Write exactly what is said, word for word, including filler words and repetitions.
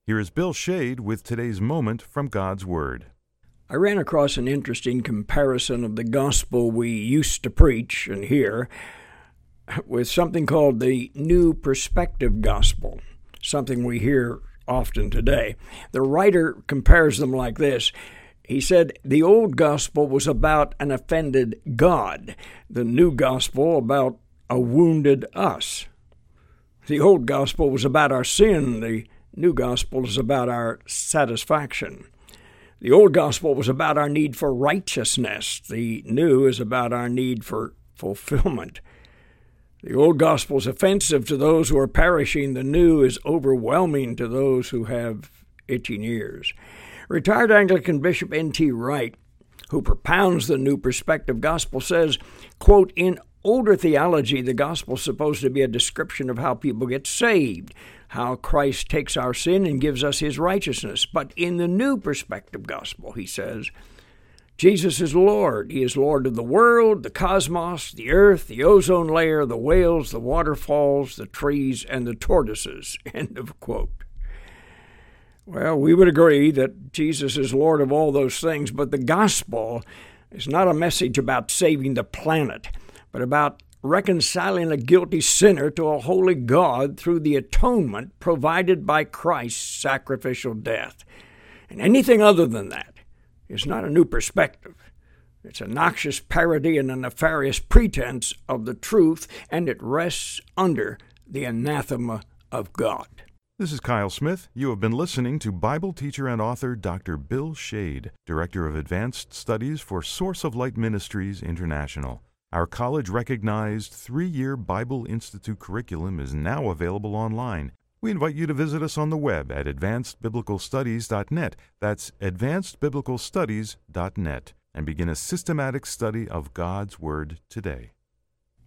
Here is Bill Shade with today's moment from God's Word. I ran across an interesting comparison of the gospel we used to preach and hear with something called the New Perspective Gospel, something we hear often today. The writer compares them like this. He said the old gospel was about an offended God, the new gospel about a wounded us. The old gospel was about our sin, the new gospel is about our satisfaction. The old gospel was about our need for righteousness, the new is about our need for fulfillment. The old gospel is offensive to those who are perishing, the new is overwhelming to those who have itching ears. Retired Anglican Bishop N T Wright, who propounds the New Perspective Gospel, says, quote, in older theology, the gospel is supposed to be a description of how people get saved, how Christ takes our sin and gives us his righteousness. But in the New Perspective Gospel, he says, Jesus is Lord. He is Lord of the world, the cosmos, the earth, the ozone layer, the whales, the waterfalls, the trees, and the tortoises. End of quote. Well, we would agree that Jesus is Lord of all those things, but the gospel is not a message about saving the planet, but about reconciling a guilty sinner to a holy God through the atonement provided by Christ's sacrificial death. And anything other than that is not a new perspective. It's a noxious parody and a nefarious pretense of the truth, and it rests under the anathema of God. This is Kyle Smith. You have been listening to Bible teacher and author Doctor Bill Shade, Director of Advanced Studies for Source of Light Ministries International. Our college-recognized three-year Bible Institute curriculum is now available online. We invite you to visit us on the web at advanced biblical studies dot net. That's advanced biblical studies dot net, and begin a systematic study of God's Word today.